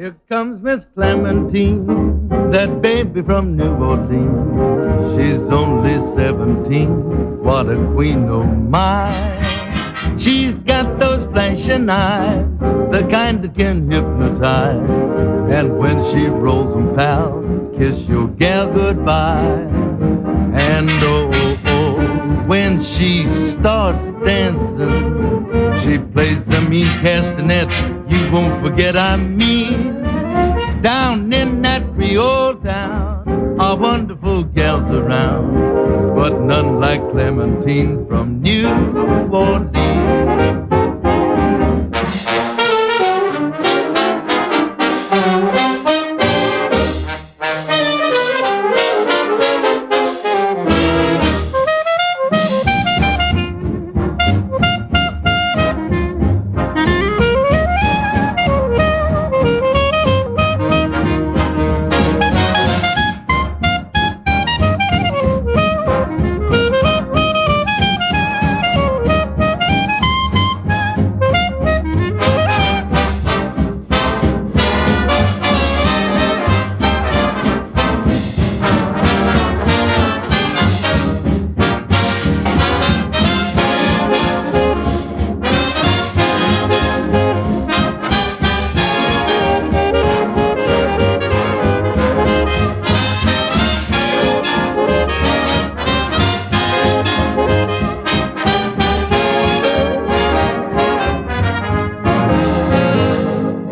Here comes Miss Clementine, that baby from New Orleans. She's only 17, what a queen, oh my. She's got those flashing eyes, the kind that can hypnotize. And when she rolls them, pal, kiss your gal goodbye. And oh, when she starts dancing, she plays the mean castanets. You won't forget I mean. Down in that Creole town are wonderful gals around, but none like Clementine from New Orleans.